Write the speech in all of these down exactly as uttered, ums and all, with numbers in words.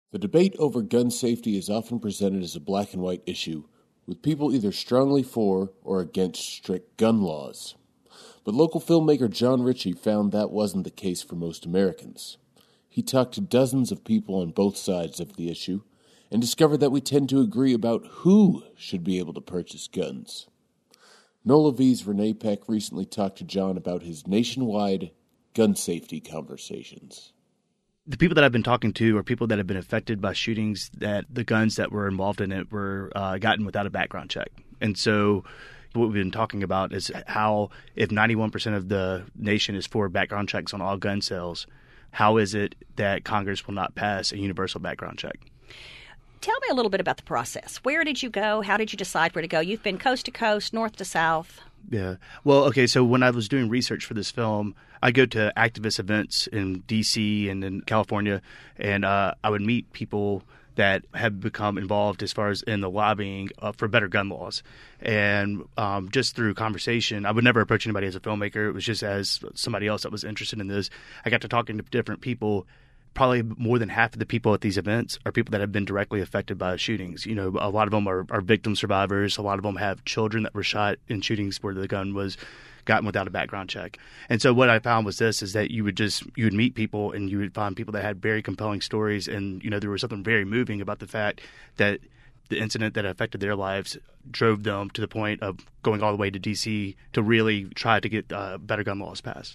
The debate over gun safety is often presented as a black and white issue, with people either strongly for or against strict gun laws. But local filmmaker John Ritchie found that wasn't the case for most Americans. He talked to dozens of people on both sides of the issue and discovered that we tend to agree about who should be able to purchase guns. NOLA V's Renee Peck recently talked to John about his nationwide gun safety conversations. The people that I've been talking to are people that have been affected by shootings that the guns that were involved in it were uh, gotten without a background check. And so what we've been talking about is how if ninety-one percent of the nation is for background checks on all gun sales, how is it that Congress will not pass a universal background check? Tell me a little bit about the process. Where did you go? How did you decide where to go? You've been coast to coast, north to south. Yeah. Well, okay, so when I was doing research for this film, I go to activist events in D C and in California, and uh, I would meet people that have become involved as far as in the lobbying uh, for better gun laws. And um, just through conversation, I would never approach anybody as a filmmaker. It was just as somebody else that was interested in this. I got to talking to different people. Probably more than half of the people at these events are people that have been directly affected by shootings. You know, a lot of them are, are victim survivors. A lot of them have children that were shot in shootings where the gun was gotten without a background check. And so what I found was this, is that you would just, you would meet people and you would find people that had very compelling stories. And, you know, there was something very moving about the fact that the incident that affected their lives drove them to the point of going all the way to D C to really try to get uh, better gun laws passed.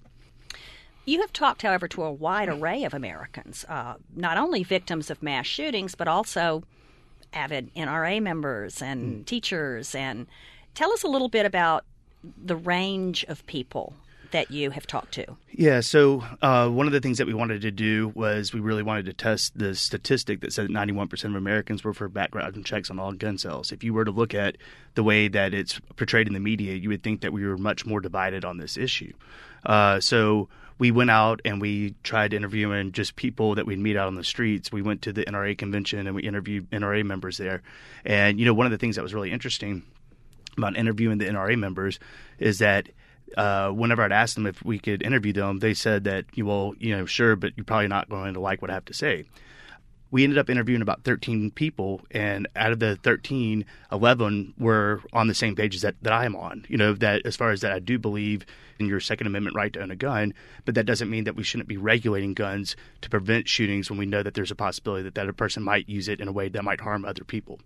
You have talked, however, to a wide array of Americans, uh, not only victims of mass shootings, but also avid N R A members and mm. teachers. And tell us a little bit about the range of people that you have talked to. Yeah, so uh, one of the things that we wanted to do was we really wanted to test the statistic that said that ninety-one percent of Americans were for background checks on all gun sales. If you were to look at the way that it's portrayed in the media, you would think that we were much more divided on this issue. Uh, so we went out and we tried interviewing just people that we'd meet out on the streets. We went to the N R A convention and we interviewed N R A members there. And, you know, one of the things that was really interesting about interviewing the N R A members is that uh, whenever I'd asked them if we could interview them, they said that, well, you know, sure, but you're probably not going to like what I have to say. We ended up interviewing about thirteen people, and out of the thirteen, eleven were on the same pages that, that I am on. You know, that as far as that I do believe in your Second Amendment right to own a gun, but that doesn't mean that we shouldn't be regulating guns to prevent shootings when we know that there's a possibility that that a person might use it in a way that might harm other people.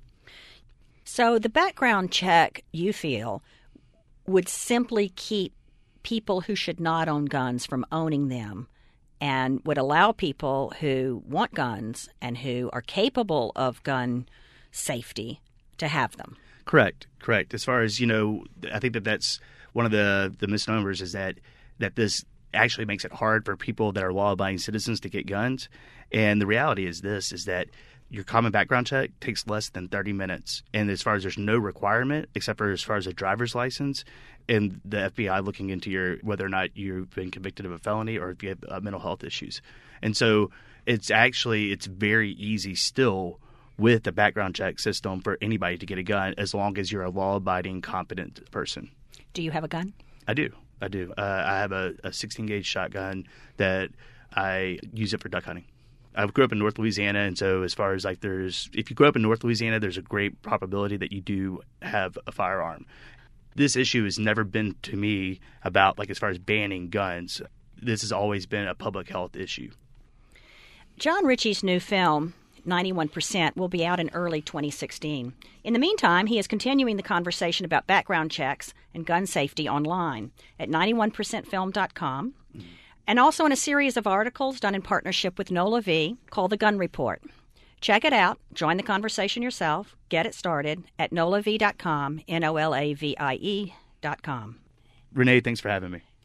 So the background check, you feel, would simply keep people who should not own guns from owning them, and would allow people who want guns and who are capable of gun safety to have them. Correct, correct. As far as, you know, I think that that's one of the, the misnomers is that, that this actually makes it hard for people that are law-abiding citizens to get guns. And the reality is this, is that your common background check takes less than thirty minutes. And as far as there's no requirement, except for as far as a driver's license, and the F B I looking into your whether or not you've been convicted of a felony or if you have uh, mental health issues. And so it's actually, it's very easy still with the background check system for anybody to get a gun as long as you're a law-abiding, competent person. Do you have a gun? I do. I do. Uh, I have a, a sixteen gauge shotgun that I use it for duck hunting. I grew up in North Louisiana, and so as far as like there's, if you grow up in North Louisiana, there's a great probability that you do have a firearm. This issue has never been to me about like as far as banning guns. This has always been a public health issue. John Ritchie's new film, ninety-one percent, will be out in early twenty sixteen. In the meantime, he is continuing the conversation about background checks and gun safety online at ninety-one percent film dot com. Mm-hmm. And also in a series of articles done in partnership with NOLA V called The Gun Report. Check it out. Join the conversation yourself. Get it started at nola v dot com, N O L A V I E dot com. Renee, thanks for having me.